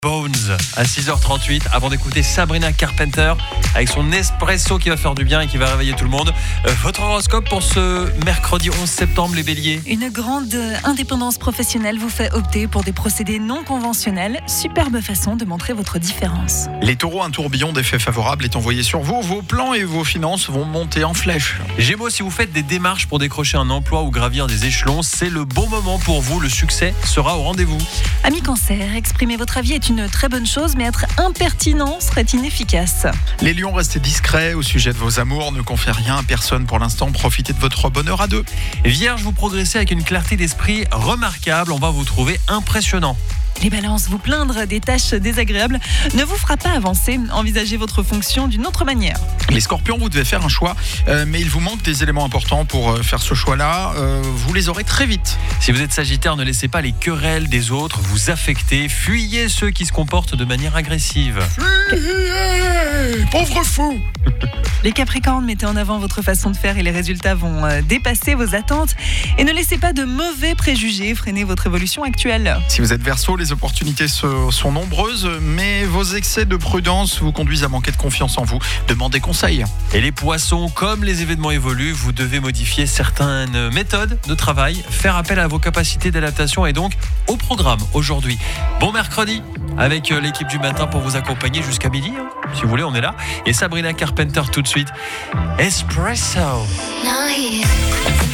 Bones à 6h38 avant d'écouter Sabrina Carpenter avec son espresso qui va faire du bien et qui va réveiller tout le monde. Votre horoscope pour ce mercredi 11 septembre, les béliers. Une grande indépendance professionnelle vous fait opter pour des procédés non conventionnels. Superbe façon de montrer votre différence. Les taureaux, un tourbillon d'effets favorables est envoyé sur vous. Vos plans et vos finances vont monter en flèche. Gémeaux, si vous faites des démarches pour décrocher un emploi ou gravir des échelons, c'est le bon moment pour vous. Le succès sera au rendez-vous. Amis cancer, exprimer votre avis est une très bonne chose, mais être impertinent serait inefficace. Les lions, restez discrets au sujet de vos amours. Ne confiez rien à personne pour l'instant. Profitez de votre bonheur à deux. Vierge, vous progressez avec une clarté d'esprit remarquable. On va vous trouver impressionnant. Les balances, vous plaindre des tâches désagréables ne vous fera pas avancer. Envisagez votre fonction d'une autre manière. Les scorpions, vous devez faire un choix, mais il vous manque des éléments importants pour faire ce choix-là. Vous les aurez très vite. Si vous êtes sagittaire, ne laissez pas les querelles des autres vous affecter. Fuyez ceux qui se comportent de manière agressive. Fuyez, pauvre fou. Les capricornes, mettez en avant votre façon de faire et les résultats vont dépasser vos attentes. Et ne laissez pas de mauvais préjugés freiner votre évolution actuelle. Si vous êtes Verseau, les opportunités sont nombreuses, mais vos excès de prudence vous conduisent à manquer de confiance en vous. Demandez conseil. Et les poissons, comme les événements évoluent, vous devez modifier certaines méthodes de travail, faire appel à vos capacités d'adaptation et donc au programme aujourd'hui. Bon mercredi avec l'équipe du matin pour vous accompagner jusqu'à midi. Si vous voulez, on est là. Et Sabrina Carpenter tout de suite. Espresso. Now he's